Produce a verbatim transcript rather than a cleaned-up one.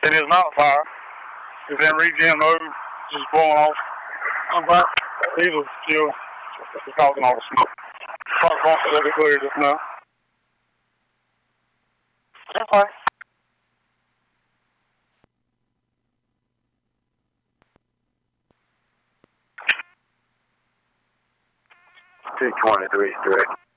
It is not a fire. It's in Regen Road, just blowing off. I'm back. Diesel still causing all the smoke. Truck front will be clear just now. Okay. two twenty-three, direct.